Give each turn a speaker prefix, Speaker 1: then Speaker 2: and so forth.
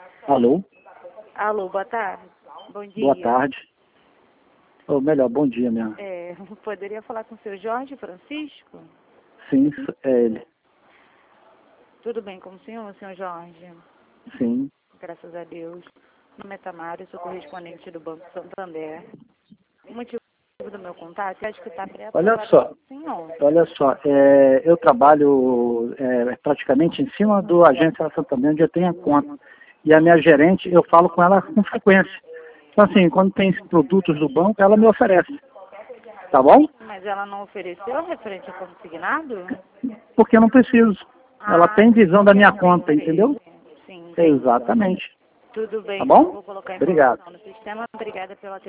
Speaker 1: Alô?
Speaker 2: Alô, boa tarde. Bom dia.
Speaker 1: Boa tarde. Ou melhor, bom dia mesmo.
Speaker 2: Poderia falar com o seu Jorge Francisco?
Speaker 1: Sim, é ele.
Speaker 2: Tudo bem com o senhor Jorge?
Speaker 1: Sim.
Speaker 2: Graças a Deus. Meu nome é Tamara, eu sou correspondente do Banco Santander. O motivo do meu contato, acho que está pré-aprovado senhor.
Speaker 1: Olha só, eu trabalho praticamente em cima do agência Santander, onde eu tenho a conta. E a minha gerente, eu falo com ela com frequência. Então, assim, quando tem produtos do banco, ela me oferece. Tá bom?
Speaker 2: Mas ela não ofereceu referente a consignado?
Speaker 1: Porque eu não preciso. Ela tem visão da minha conta, entendeu?
Speaker 2: Sim, entendi.
Speaker 1: Exatamente.
Speaker 2: Tudo bem,
Speaker 1: Tá bom?
Speaker 2: eu vou colocar a
Speaker 1: Obrigado.
Speaker 2: informação no sistema. Obrigada pela atenção.